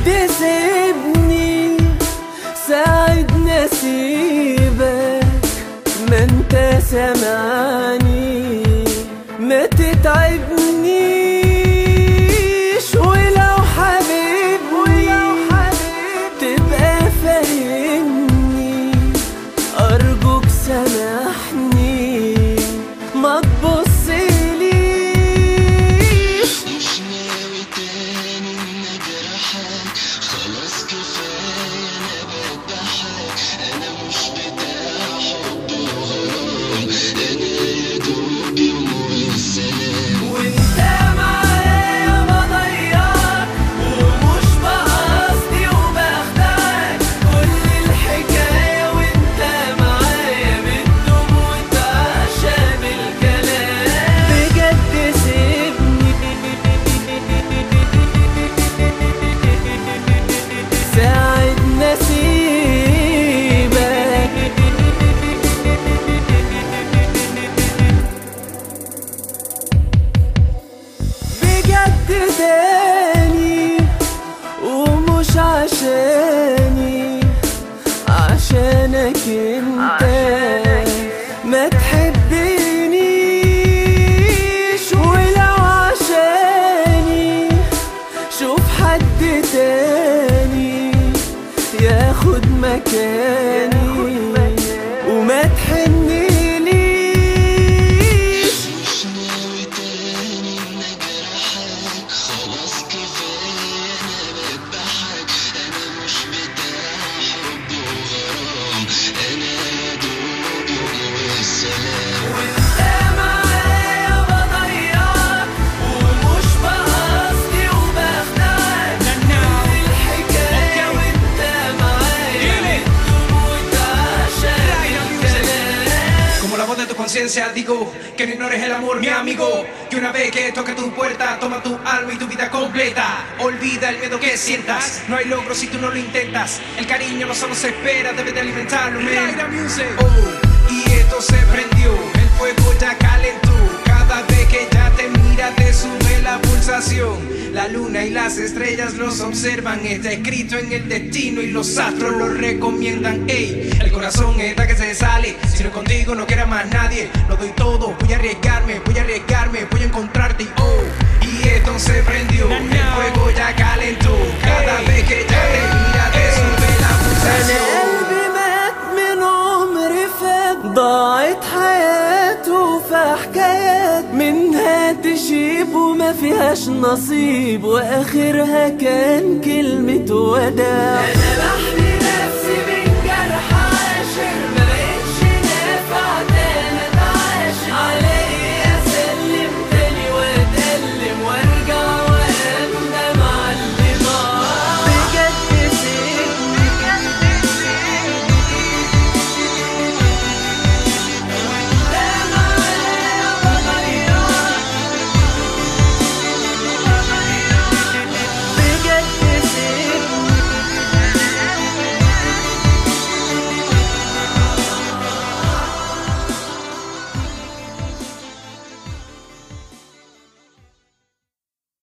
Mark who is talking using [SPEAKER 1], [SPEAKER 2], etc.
[SPEAKER 1] تسيبني ساعد نسيبك، ما انت سامعني ما تتعبنيش، ولو حبيبني تبقى فارقني، أرجوك سامحني ما تبصليش.
[SPEAKER 2] مش ناوي تاني إن أجرحك، خلاص كفاية أنا بضحك، أنا مش بتاع حب وغرام، أنا يا دوب يوم والسلام.
[SPEAKER 1] وانت معايا بضيعك ومش بقصدي وبخدعك، كل الحكاية وانت معايا بتدوم وتعشى بالكلام. بجد سيبني ساعد نسيبك، بجد تاني ومش عشاني، عشانك انت ما تحبنيش، ولو عشاني شوف حد تاني ياخد مكاني وما تحنليش.
[SPEAKER 2] مش ناوي تاني إن أجرحك، خلاص كفاية أنا بضحك، أنا مش بتاع حب وغرام، أنا يا دوب يوم والسلام.
[SPEAKER 1] وانت معايا بضيعك ومش بقصدي وبخدعك، كل الحكاية وانت معايا بتدوم وتعشى بالكلام.
[SPEAKER 3] Como la voz de tu conciencia digo que no ignores el amor, mi amigo. Que una vez que toque tu puerta, toma tu alma y tu vida completa. Olvida el miedo que sientas, no hay logro si tú no lo intentas. El cariño no solo se espera, debes de alimentarlo, man. Oh, y esto se prendió, el fuego ya calentó. Cada vez que ya te mira te sube la pulsación. La luna y las estrellas los observan, está escrito en el destino y los astros lo recomiendan. Ey, el corazón está que se sale, si no contigo no quiera más nadie. Lo doy todo, voy a arriesgarme, voy a encontrarte. Oh, y esto se prendió, el fuego ya calentó. Cada vez que ya te mira te sube la
[SPEAKER 1] أنا
[SPEAKER 3] pulsación.
[SPEAKER 1] قلبي مات من عمري فات، ضاعت حياته في حكايات، منها تشيب وما فيهاش نصيب، وآخرها كان كلمة وداع.